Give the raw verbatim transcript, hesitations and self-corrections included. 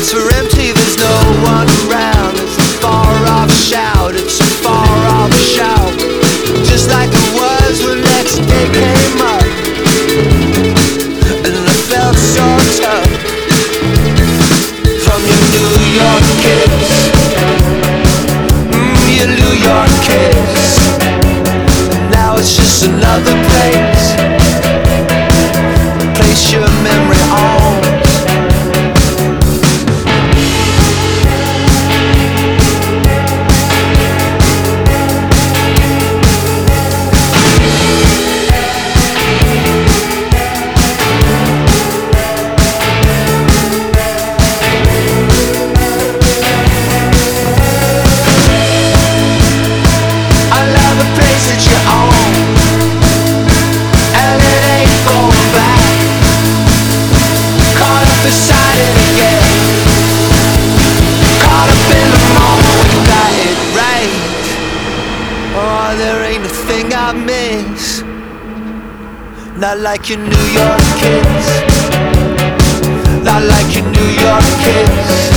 streets are empty, there's no one around. It's a far off shout, it's a far off shout. Just like it was when next day came up, and I felt so tough. From your New York kids, mm, your New York kids. And now it's just another place, a place your memory owns. Beside it again, caught up in the moment when you got it right. Oh, there ain't a thing I miss, not like your New York kids, not like your New York kids.